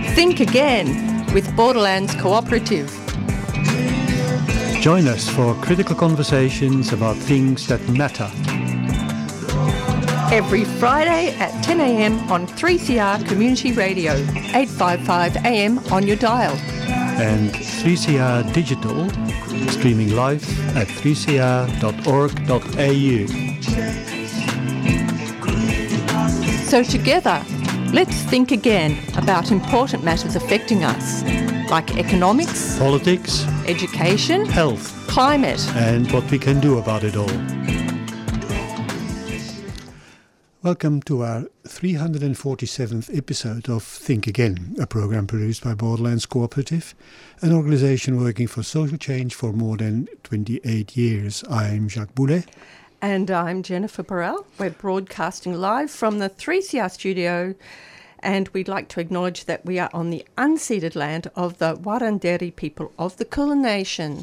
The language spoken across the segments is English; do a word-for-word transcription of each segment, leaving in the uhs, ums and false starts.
Think Again with Borderlands Cooperative. Join us for critical conversations about things that matter. Every Friday at ten a.m. on three C R Community Radio, eight fifty-five A M on your dial. And three C R Digital, streaming live at three c r dot org dot a u. So together, let's think again about important matters affecting us, like economics, politics, education, health, climate, and what we can do about it all. Welcome to our three hundred forty-seventh episode of Think Again, a program produced by Borderlands Cooperative, an organisation working for social change for more than twenty-eight years. I'm Jacques Boulet. And I'm Jennifer Burrell. We're broadcasting live from the three C R studio, and we'd like to acknowledge that we are on the unceded land of the Wurundjeri people of the Kulin Nation.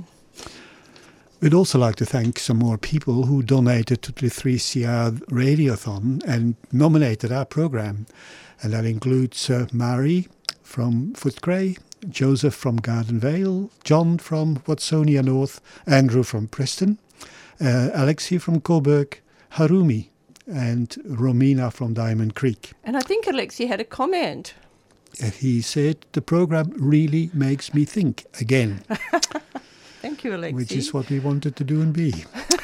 We'd also like to thank some more people who donated to the three C R Radiothon and nominated our program. And that includes uh, Mary from Footscray, Joseph from Garden Vale, John from Watsonia North, Andrew from Preston, uh, Alexi from Coburg, Harumi, and Romina from Diamond Creek. And I think Alexi had a comment. Uh, he said, the program really makes me think again. Thank you, Alexi. Which is what we wanted to do and be.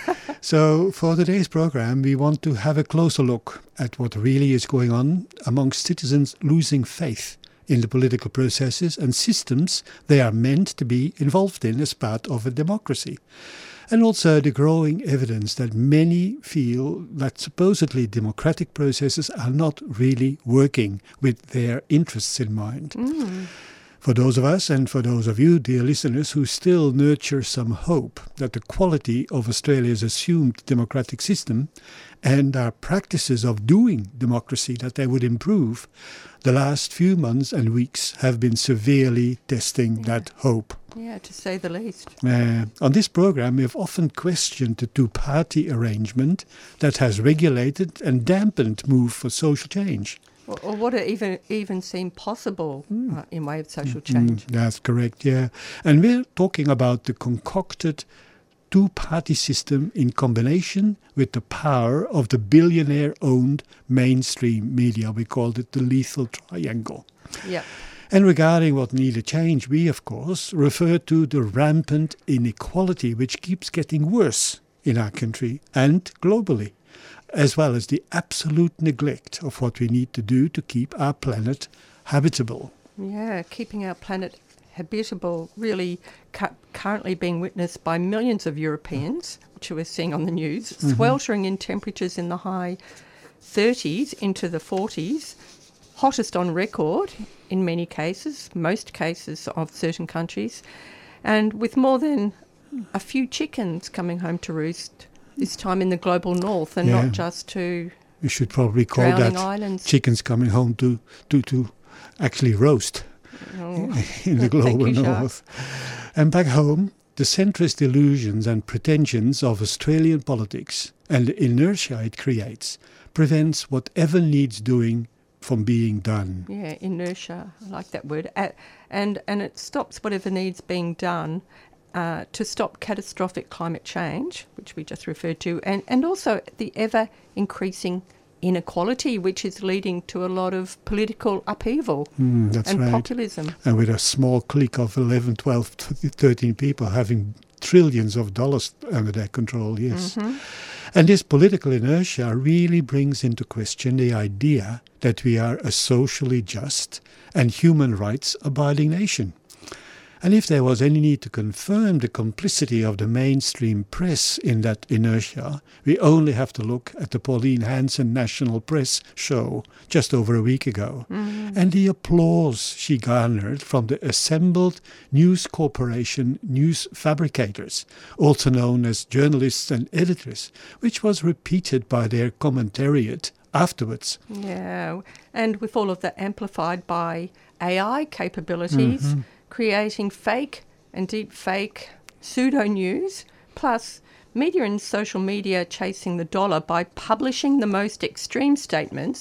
So for today's program, we want to have a closer look at what really is going on amongst citizens losing faith in the political processes and systems they are meant to be involved in as part of a democracy. And also the growing evidence that many feel that supposedly democratic processes are not really working with their interests in mind. Mm. For those of us and for those of you, dear listeners, who still nurture some hope that the quality of Australia's assumed democratic system and our practices of doing democracy, that they would improve, the last few months and weeks have been severely testing yeah. that hope. Yeah, to say the least. Uh, on this program, we have often questioned the two-party arrangement that has regulated and dampened move for social change. Or, or what it even even seemed possible mm. uh, in way of social change. Mm, that's correct, yeah. And we're talking about the concocted two-party system in combination with the power of the billionaire-owned mainstream media. We called it the lethal triangle. Yeah. And regarding what needed change, we, of course, refer to the rampant inequality which keeps getting worse in our country and globally, as well as the absolute neglect of what we need to do to keep our planet habitable. Yeah, keeping our planet habitable really cu- currently being witnessed by millions of Europeans, which we're seeing on the news, mm-hmm. sweltering in temperatures in the high thirties into the forties, hottest on record in many cases, most cases of certain countries, and with more than a few chickens coming home to roost this time in the global north, and yeah. not just to we should probably call that islands. Chickens coming home to to, to actually roast oh. in the global you, north. And back home, the centrist illusions and pretensions of Australian politics and the inertia it creates prevents whatever needs doing from being done. Yeah, inertia, I like that word. Uh, and, and it stops whatever needs being done Uh, to stop catastrophic climate change, which we just referred to, and, and also the ever-increasing inequality, which is leading to a lot of political upheaval mm, that's and right. populism. And with a small clique of eleven, twelve, thirteen people having trillions of dollars under their control, yes. Mm-hmm. And this political inertia really brings into question the idea that we are a socially just and human rights abiding nation. And if there was any need to confirm the complicity of the mainstream press in that inertia, we only have to look at the Pauline Hanson National Press show just over a week ago, mm-hmm. and the applause she garnered from the assembled News Corporation news fabricators, also known as journalists and editors, which was repeated by their commentariat afterwards. Yeah, and with all of that amplified by A I capabilities, mm-hmm. creating fake and deep fake pseudo-news, plus media and social media chasing the dollar by publishing the most extreme statements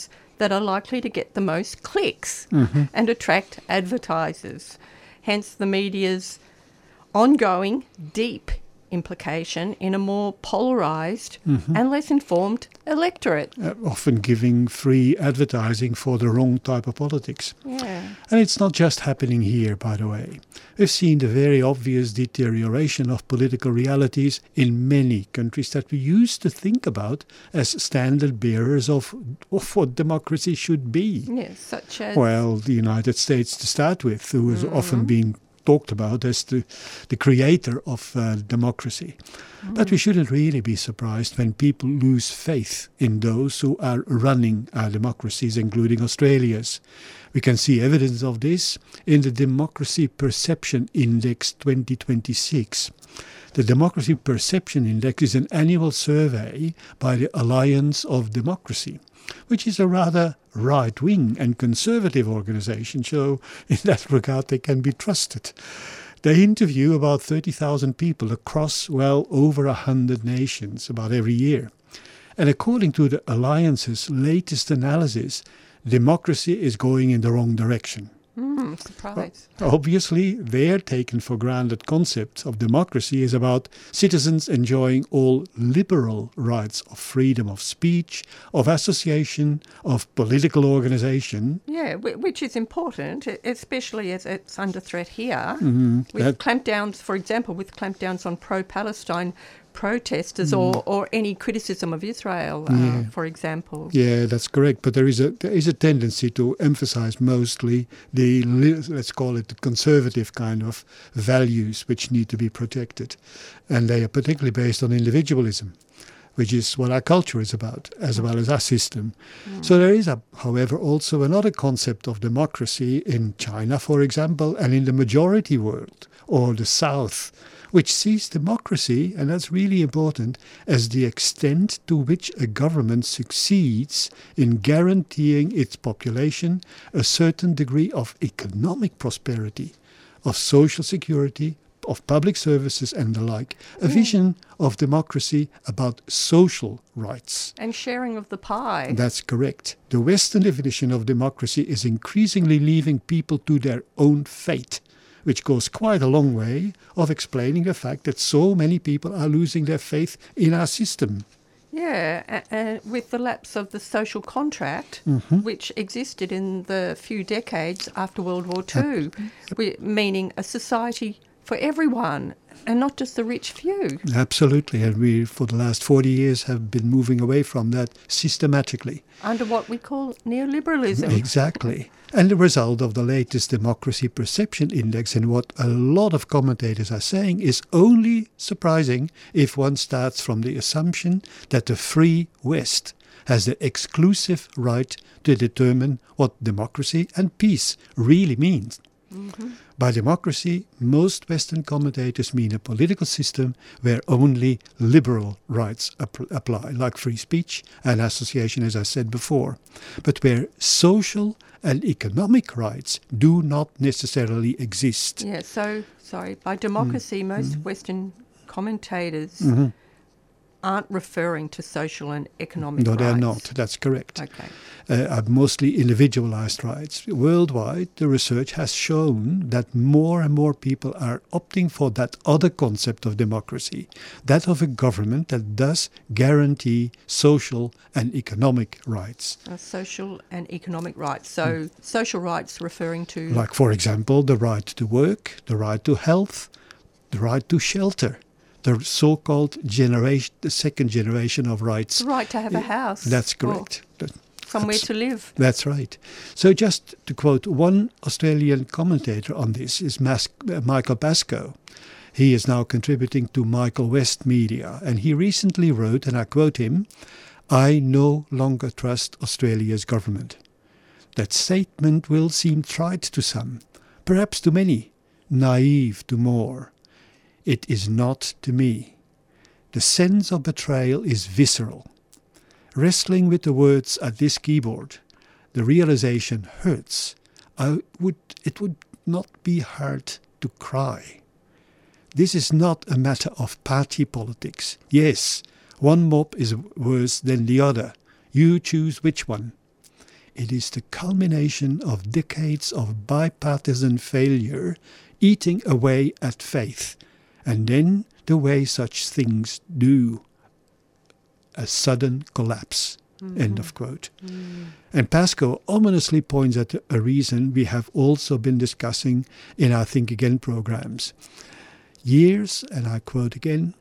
that are likely to get the most clicks Mm-hmm. and attract advertisers. Hence the media's ongoing deep implication in a more polarised Mm-hmm. and less informed electorate. Uh, often giving free advertising for the wrong type of politics. Yeah. And it's not just happening here, by the way. We've seen the very obvious deterioration of political realities in many countries that we used to think about as standard bearers of, of what democracy should be. Yes, such as... Well, the United States to start with, who has often been talked about as the, the creator of uh, democracy. Mm. But we shouldn't really be surprised when people lose faith in those who are running our democracies, including Australia's. We can see evidence of this in the Democracy Perception Index twenty twenty-six. The Democracy Perception Index is an annual survey by the Alliance of Democracy, which is a rather right-wing and conservative organization, so in that regard they can be trusted. They interview about thirty thousand people across, well, over one hundred nations about every year. And according to the Alliance's latest analysis, democracy is going in the wrong direction. Mm, surprise. Well, obviously, their taken for granted concept of democracy is about citizens enjoying all liberal rights of freedom of speech, of association, of political organization. Yeah, wh- which is important, e- especially as it's under threat here. Mm-hmm. With That- clampdowns, for example, with clampdowns on pro-Palestine protesters or, or any criticism of Israel, uh, Yeah. for example. Yeah, that's correct. But there is a there is a tendency to emphasize mostly the li- let's call it the conservative kind of values which need to be protected, and they are particularly based on individualism, which is what our culture is about, as well as our system. Mm. So there is, a, however, also another concept of democracy in China, for example, and in the majority world or the South, which sees democracy, and that's really important, as the extent to which a government succeeds in guaranteeing its population a certain degree of economic prosperity, of social security, of public services and the like. A Mm. vision of democracy about social rights. And sharing of the pie. That's correct. The Western definition of democracy is increasingly leaving people to their own fate, which goes quite a long way of explaining the fact that so many people are losing their faith in our system. Yeah, a- and with the lapse of the social contract, Mhm. which existed in the few decades after World War Two, we- meaning a society for everyone and not just the rich few. Absolutely, and we, for the last forty years, have been moving away from that systematically. Under what we call neoliberalism. Exactly. And the result of the latest Democracy Perception Index, and what a lot of commentators are saying, is only surprising if one starts from the assumption that the free West has the exclusive right to determine what democracy and peace really means. Mm-hmm. By democracy, most Western commentators mean a political system where only liberal rights ap- apply, like free speech and association, as I said before, but where social and economic rights do not necessarily exist. Yeah, so, sorry, by democracy, Mm. most Mm. Western commentators Mm-hmm. aren't referring to social and economic No, rights. they're not. That's correct. Okay. Uh, are mostly individualized rights. Worldwide, the research has shown that more and more people are opting for that other concept of democracy, that of a government that does guarantee social and economic rights. Uh, social and economic rights. So, social rights referring to... Like, for example, the right to work, the right to health, the right to shelter, the so-called generation, the second generation of rights. the right to have a house. That's or correct. That- somewhere to live. That's right. So just to quote one Australian commentator on this is Mas- uh, Michael Pascoe. He is now contributing to Michael West Media, and he recently wrote, and I quote him, "I no longer trust Australia's government. That statement will seem trite to some, perhaps to many, naive to more. It is not to me. The sense of betrayal is visceral. Wrestling with the words at this keyboard, the realization hurts. I would, it would not be hard to cry. This is not a matter of party politics. Yes, one mob is worse than the other. You choose which one. It is the culmination of decades of bipartisan failure eating away at faith, and then the way such things do, a sudden collapse. Mm-hmm. End of quote. Mm. And Pascoe ominously points at a reason we have also been discussing in our Think Again programs. Years, and I quote again,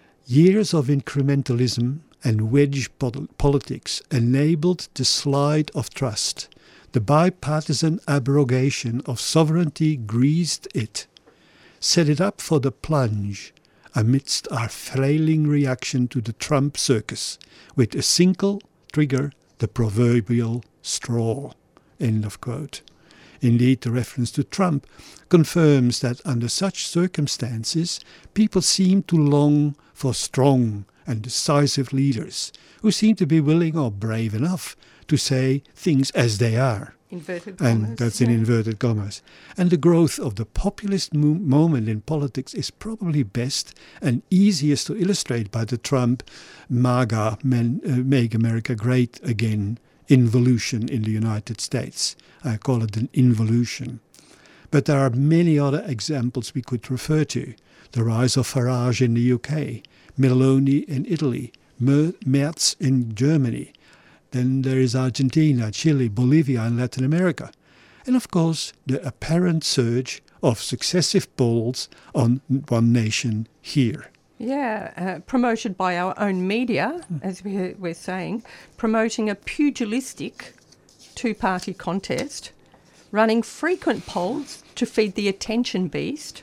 years of incrementalism and wedge politics enabled the slide of trust. The bipartisan abrogation of sovereignty greased it, set it up for the plunge amidst our flailing reaction to the Trump circus, with a single trigger, the proverbial straw. End of quote. Indeed, the reference to Trump confirms that under such circumstances, people seem to long for strong and decisive leaders who seem to be willing or brave enough to say things as they are. Inverted commas. And that's in yeah. inverted commas. And the growth of the populist mo- moment in politics is probably best and easiest to illustrate by the Trump MAGA, men, uh, Make America Great Again, involution in the United States. I call it an involution. But there are many other examples we could refer to. The rise of Farage in the U K, Meloni in Italy, Mer- Merz in Germany. Then there is Argentina, Chile, Bolivia and Latin America. And of course, the apparent surge of successive polls on One Nation here. Yeah, uh, promoted by our own media, as we, we're saying, promoting a pugilistic two-party contest, running frequent polls to feed the attention beast,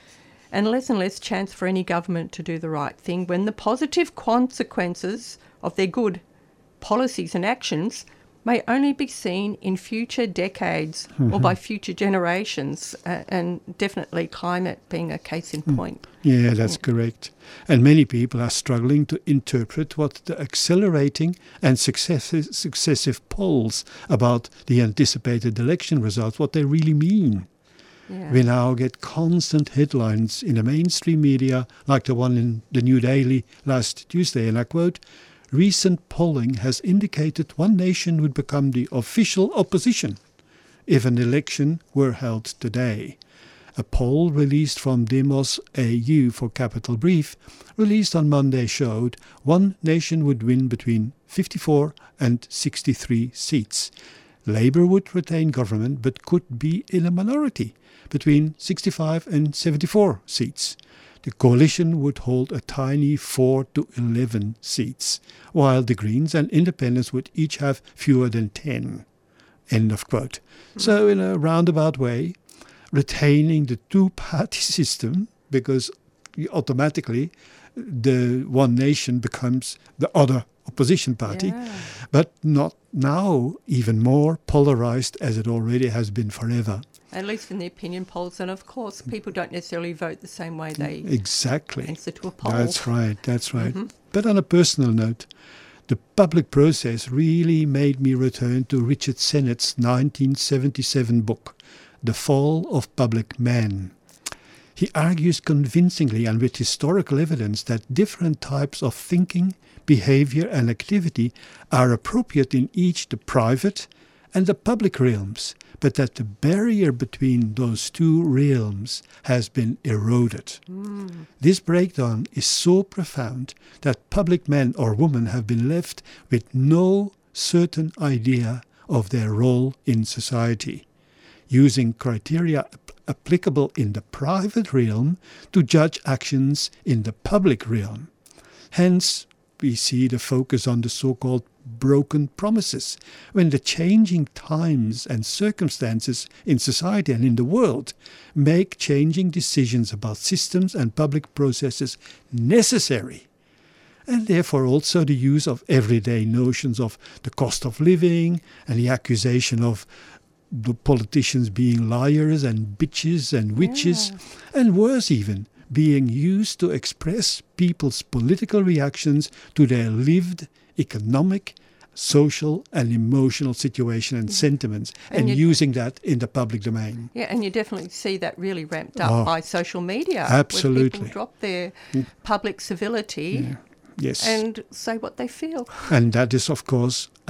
and less and less chance for any government to do the right thing when the positive consequences of their good policies and actions may only be seen in future decades mm-hmm. or by future generations, uh, and definitely climate being a case in point. Yeah, that's yeah. correct. And many people are struggling to interpret what the accelerating and successive, successive polls about the anticipated election results, what they really mean. Yeah. We now get constant headlines in the mainstream media, like the one in the New Daily last Tuesday, and I quote, "Recent polling has indicated One Nation would become the official opposition if an election were held today." A poll released from Demos A U for Capital Brief, released on Monday, showed One Nation would win between fifty-four and sixty-three seats. Labour would retain government but could be in a minority, between sixty-five and seventy-four seats. The coalition would hold a tiny four to eleven seats, while the Greens and Independents would each have fewer than ten. End of quote. Mm. So in a roundabout way, retaining the two-party system, because automatically the One Nation becomes the other opposition party, yeah. but not now even more polarized as it already has been forever. At least in the opinion polls, and of course people don't necessarily vote the same way they exactly answer to a poll. That's right, that's right. Mm-hmm. But on a personal note, the public process really made me return to Richard Sennett's nineteen seventy-seven book, The Fall of Public Man. He argues convincingly and with historical evidence that different types of thinking, behavior and activity are appropriate in each the private and the public realms, but that the barrier between those two realms has been eroded. Mm. This breakdown is so profound that public men or women have been left with no certain idea of their role in society, using criteria applicable in the private realm to judge actions in the public realm. Hence, we see the focus on the so-called broken promises, when the changing times and circumstances in society and in the world make changing decisions about systems and public processes necessary. And therefore also the use of everyday notions of the cost of living and the accusation of the politicians being liars and bitches and witches, yeah. and worse even, being used to express people's political reactions to their lived economic, social and emotional situation and sentiments, and, and using that in the public domain. Yeah, and you definitely see that really ramped up oh, by social media. Absolutely. Where people drop their mm. public civility yeah. yes. and say what they feel. And that is, of course,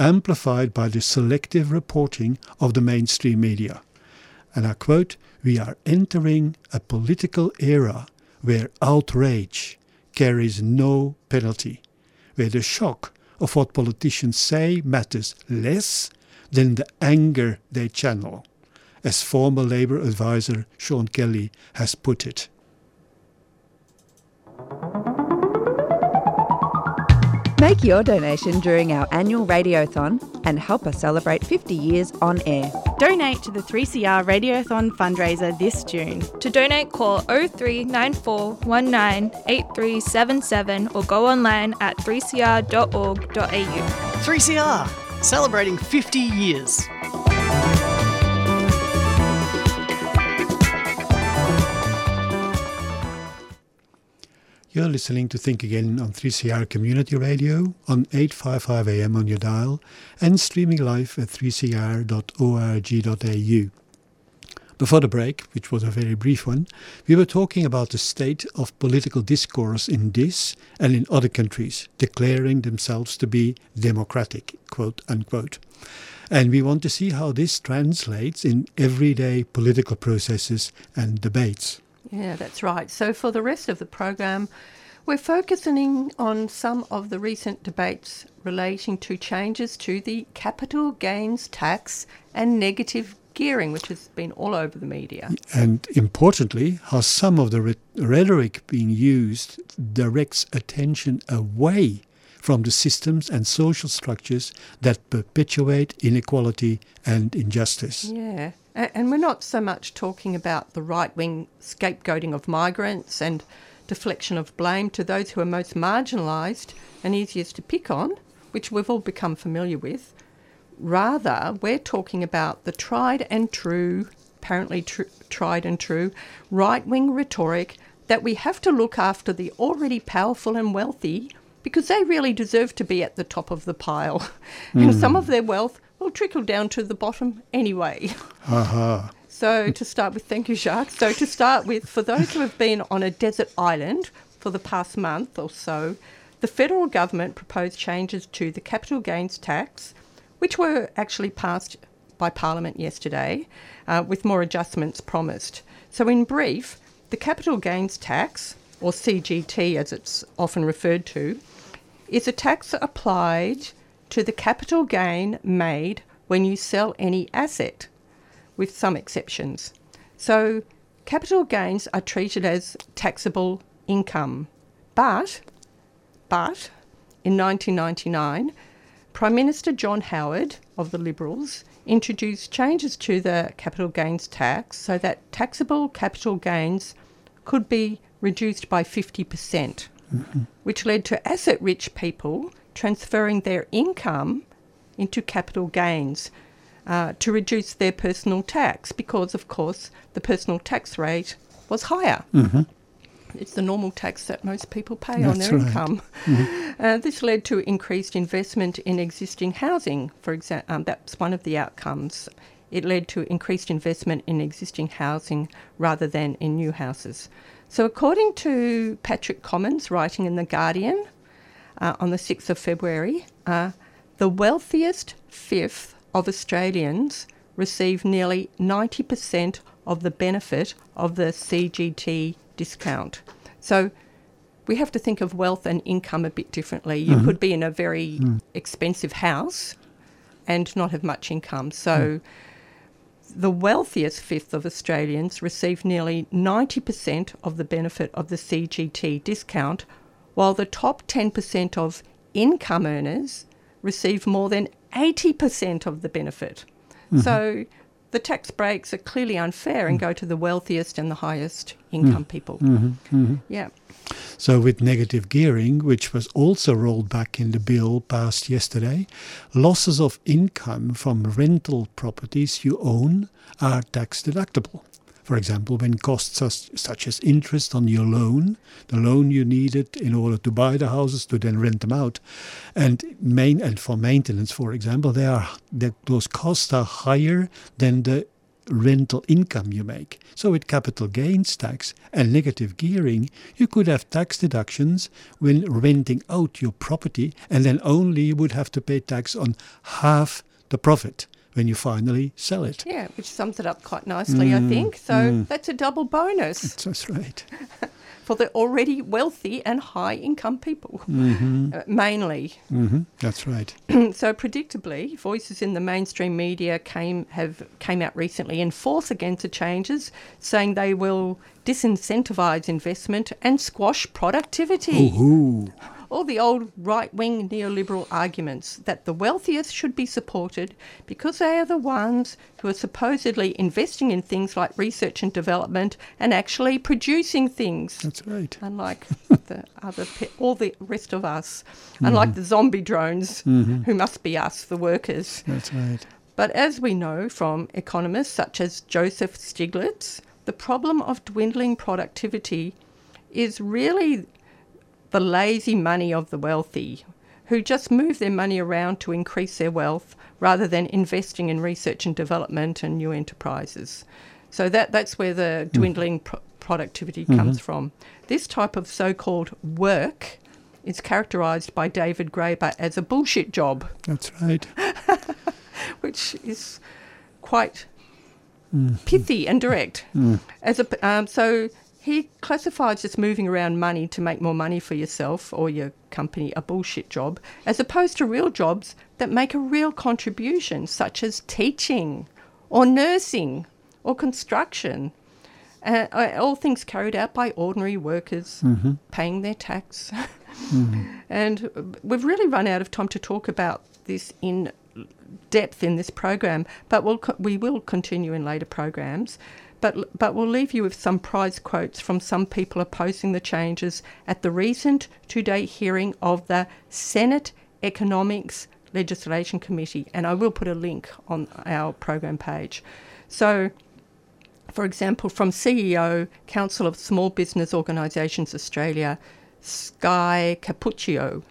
amplified by the selective reporting of the mainstream media. And I quote, "We are entering a political era where outrage carries no penalty, where the shock of what politicians say matters less than the anger they channel," as former Labour advisor Sean Kelly has put it. Make your donation during our annual Radiothon and help us celebrate fifty years on air. Donate to the three C R Radiothon fundraiser this June. To donate, call oh three nine four one nine eight three seven seven or go online at three c r dot org dot a u. three C R, celebrating fifty years. You're listening to Think Again on three C R Community Radio on eight fifty-five A M on your dial and streaming live at three c r dot org dot a u. Before the break, which was a very brief one, we were talking about the state of political discourse in this and in other countries, declaring themselves to be democratic, quote unquote. And we want to see how this translates in everyday political processes and debates. Yeah, that's right. So for the rest of the program, we're focusing on some of the recent debates relating to changes to the capital gains tax and negative gearing, which has been all over the media. And importantly, how some of the re- rhetoric being used directs attention away from the systems and social structures that perpetuate inequality and injustice. Yeah. And we're not so much talking about the right-wing scapegoating of migrants and deflection of blame to those who are most marginalised and easiest to pick on, which we've all become familiar with. Rather, we're talking about the tried and true, apparently tr- tried and true, right-wing rhetoric that we have to look after the already powerful and wealthy because they really deserve to be at the top of the pile. Mm. And some of their wealth will trickle down to the bottom anyway. Aha. So to start with, thank you, Jacques. So to start with, for those who have been on a desert island for the past month or so, the federal government proposed changes to the capital gains tax, which were actually passed by Parliament yesterday, uh, with more adjustments promised. So in brief, the capital gains tax, or C G T as it's often referred to, is a tax applied to the capital gain made when you sell any asset, with some exceptions. So capital gains are treated as taxable income. But, but in nineteen ninety-nine, Prime Minister John Howard of the Liberals introduced changes to the capital gains tax so that taxable capital gains could be reduced by fifty percent, mm-hmm. which led to asset-rich people transferring their income into capital gains uh, to reduce their personal tax because, of course, the personal tax rate was higher. Mm-hmm. It's the normal tax that most people pay That's on their right. income. Mm-hmm. Uh, this led to increased investment in existing housing, for example. Um, that's one of the outcomes. It led to increased investment in existing housing rather than in new houses. So according to Patrick Commons, writing in The Guardian, Uh, on the sixth of February, uh, the wealthiest fifth of Australians receive nearly ninety percent of the benefit of the C G T discount. So we have to think of wealth and income a bit differently. You mm-hmm. could be in a very mm. expensive house and not have much income. So mm. the wealthiest fifth of Australians receive nearly ninety percent of the benefit of the C G T discount, while the top ten percent of income earners receive more than eighty percent of the benefit. Mm-hmm. So the tax breaks are clearly unfair and go to the wealthiest and the highest income mm-hmm. people. Mm-hmm. Mm-hmm. Yeah. So with negative gearing, which was also rolled back in the bill passed yesterday, losses of income from rental properties you own are tax deductible. For example, when costs such as interest on your loan, the loan you needed in order to buy the houses to then rent them out, and main and for maintenance, for example, they are the, those costs are higher than the rental income you make. So with capital gains tax and negative gearing, you could have tax deductions when renting out your property, and then only you would have to pay tax on half the profit when you finally sell it. Yeah, which sums it up quite nicely, Mm, I think. So mm. that's a double bonus That's right. for the already wealthy and high-income people, Mm-hmm. uh, mainly. Mm-hmm. That's right. So predictably, voices in the mainstream media came have came out recently in force against the changes, saying they will disincentivise investment and squash productivity. Ooh. All the old right-wing neoliberal arguments that the wealthiest should be supported because they are the ones who are supposedly investing in things like research and development and actually producing things. That's right. Unlike the other, pe- all the rest of us, unlike the zombie drones, Mm-hmm. who must be us, the workers. That's right. But as we know from economists such as Joseph Stiglitz, the problem of dwindling productivity is really the lazy money of the wealthy, who just move their money around to increase their wealth rather than investing in research and development and new enterprises. So that that's where the dwindling pro- productivity comes from. This type of so-called work is characterised by David Graeber as a bullshit job, That's right. which is quite pithy and direct. As a, um, so he classifies just moving around money to make more money for yourself or your company a bullshit job, as opposed to real jobs that make a real contribution, such as teaching or nursing or construction. Uh, all things carried out by ordinary workers Mm-hmm. paying their tax. Mm-hmm. And we've really run out of time to talk about this in depth in this program, but we'll co- we will continue in later programs. But but we'll leave you with some prize quotes from some people opposing the changes at the recent two-day hearing of the Senate Economics Legislation Committee, and I will put a link on our program page. So, for example, from C E O, Council of Small Business Organisations Australia, Sky Capuccio,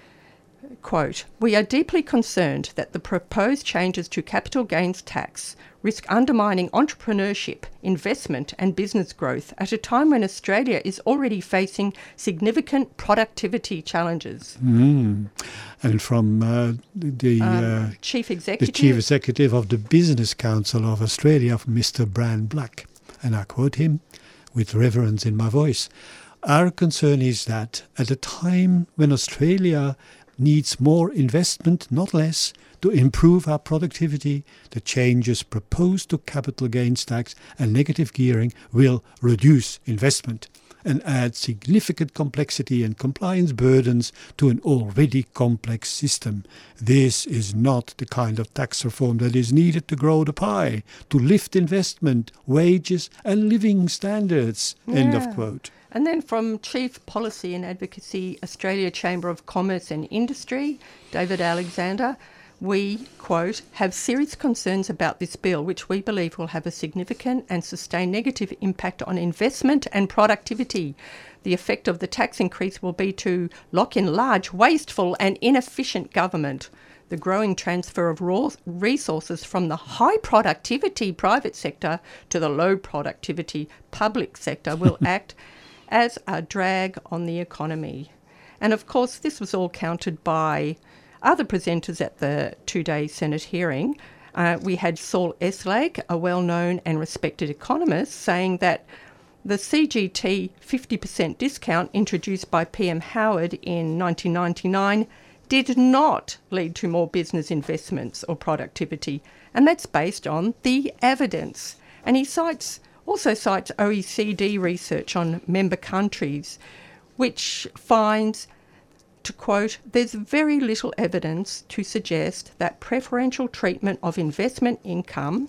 quote, "We are deeply concerned that the proposed changes to capital gains tax risk undermining entrepreneurship, investment and business growth at a time when Australia is already facing significant productivity challenges." Mm. And from uh, the Um, uh, Chief the Executive. Chief Executive of the Business Council of Australia, Mister Brian Black, and I quote him with reverence in my voice. "Our concern is that at a time when Australia needs more investment, not less, to improve our productivity, the changes proposed to capital gains tax and negative gearing will reduce investment and add significant complexity and compliance burdens to an already complex system. This is not the kind of tax reform that is needed to grow the pie, to lift investment, wages and living standards." End of Yeah. quote. And then from Chief Policy and Advocacy, Australia Chamber of Commerce and Industry, David Alexander, we, quote, "have serious concerns about this bill, which we believe will have a significant and sustained negative impact on investment and productivity. The effect of the tax increase will be to lock in large, wasteful and inefficient government. The growing transfer of raw resources from the high productivity private sector to the low productivity public sector will act as a drag on the economy." And of course, this was all countered by other presenters at the two-day Senate hearing. Uh, we had Saul Eslake, a well-known and respected economist, saying that the C G T fifty percent discount introduced by P M Howard in nineteen ninety-nine did not lead to more business investments or productivity, and that's based on the evidence. And he cites also cites O E C D research on member countries, which finds, to quote, "there's very little evidence to suggest that preferential treatment of investment income,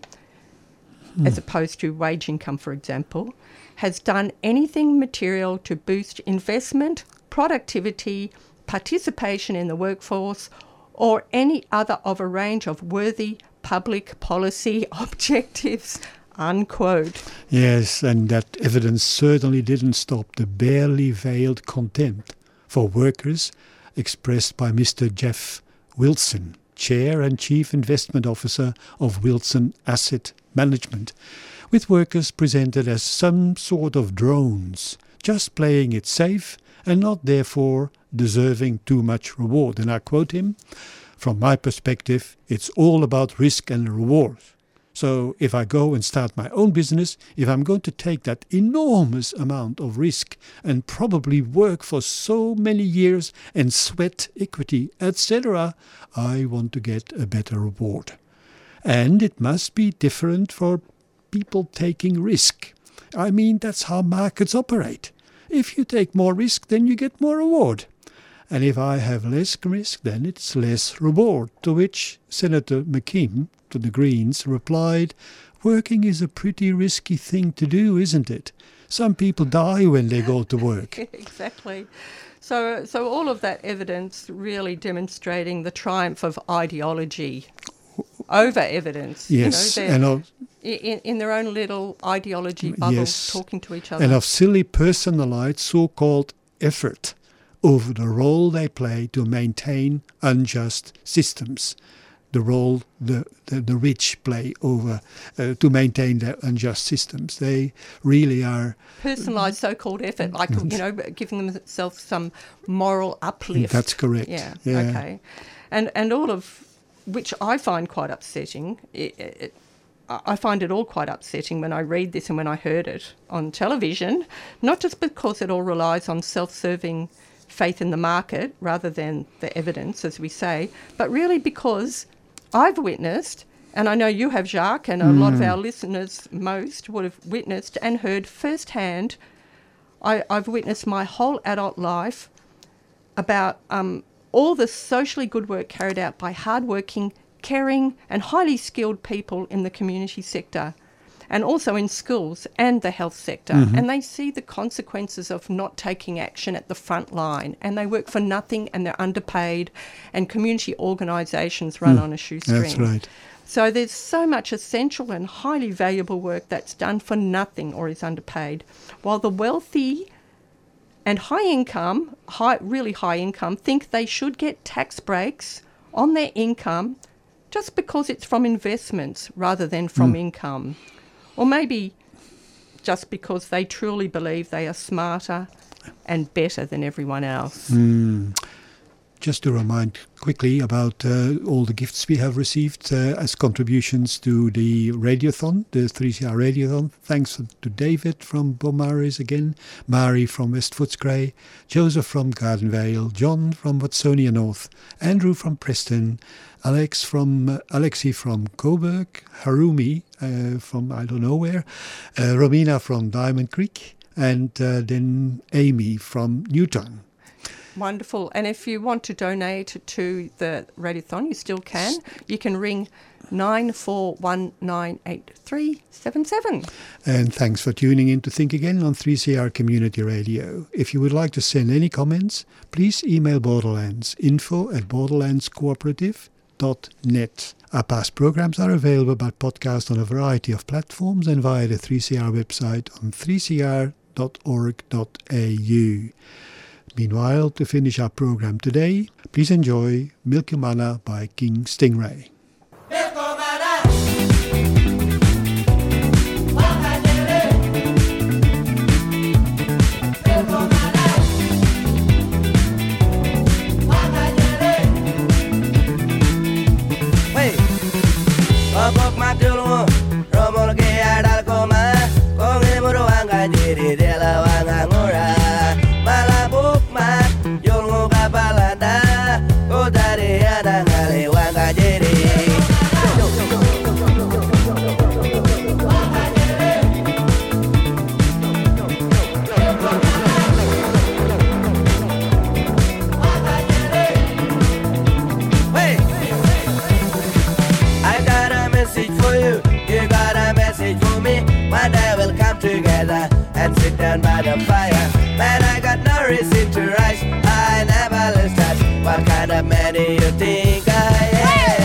mm. as opposed to wage income, for example, has done anything material to boost investment, productivity, participation in the workforce, or any other of a range of worthy public policy objectives," unquote. Yes, and that evidence certainly didn't stop the barely veiled contempt for workers expressed by Mister Jeff Wilson, Chair and Chief Investment Officer of Wilson Asset management, with workers presented as some sort of drones, just playing it safe and not therefore deserving too much reward. And I quote him, "From my perspective, it's all about risk and reward. So if I go and start my own business, if I'm going to take that enormous amount of risk and probably work for so many years and sweat equity, et cetera, I want to get a better reward. And it must be different for people taking risk. I mean, that's how markets operate. If you take more risk, then you get more reward. And if I have less risk, then it's less reward." To which Senator McKim, to the Greens, replied, "Working is a pretty risky thing to do, isn't it? Some people die when they go to work." Exactly. So, so all of that evidence really demonstrating the triumph of ideology over evidence. Yes, you know, and of, in, in their own little ideology bubbles, yes, talking to each other. and of silly personalized so-called effort over the role they play to maintain unjust systems, the role the, the, the rich play over uh, to maintain their unjust systems. They really are... Personalised so-called effort, like, you know, giving themselves some moral uplift. That's correct. Yeah, yeah. okay. And, and all of which I find quite upsetting. It, it, I find it all quite upsetting when I read this and when I heard it on television, not just because it all relies on self-serving faith in the market rather than the evidence, as we say, but really because I've witnessed, and I know you have, Jacques, and a mm. lot of our listeners, most, would have witnessed and heard firsthand. I, I've witnessed my whole adult life about um, all the socially good work carried out by hardworking, caring and highly skilled people in the community sector, and also in schools and the health sector. Mm-hmm. And they see the consequences of not taking action at the front line, and they work for nothing and they're underpaid, and community organisations run mm. on a shoestring. That's right. So there's so much essential and highly valuable work that's done for nothing or is underpaid, while the wealthy and high income, high, really high income, think they should get tax breaks on their income just because it's from investments rather than from mm. income. Or maybe just because they truly believe they are smarter and better than everyone else. Mm. Just to remind quickly about uh, all the gifts we have received uh, as contributions to the Radiothon, the three C R Radiothon. Thanks to David from Beaumaris again, Mari from West Footscray, Joseph from Gardenvale, John from Watsonia North, Andrew from Preston, Alex from uh, Alexi from Coburg, Harumi uh, from I don't know where, uh, Romina from Diamond Creek, and uh, then Amy from Newtown. Wonderful. And if you want to donate to the Radiothon, you still can. You can ring nine four one nine eight three seven seven. And thanks for tuning in to Think Again on three C R Community Radio. If you would like to send any comments, please email Borderlands, info at borderlands cooperative dot net. Our past programs are available by podcast on a variety of platforms and via the three C R website on three c r dot org dot a u. Meanwhile, to finish our program today, please enjoy Milky Mana by King Stingray. Together and sit down by the fire. Man, I got no reason to rise. I never lose touch. What kind of man do you think I am?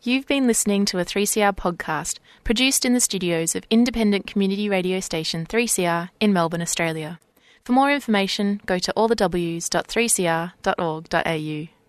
You've been listening to a three C R podcast produced in the studios of independent community radio station three C R in Melbourne, Australia. For more information, go to all the w s dot three c r dot org dot a u.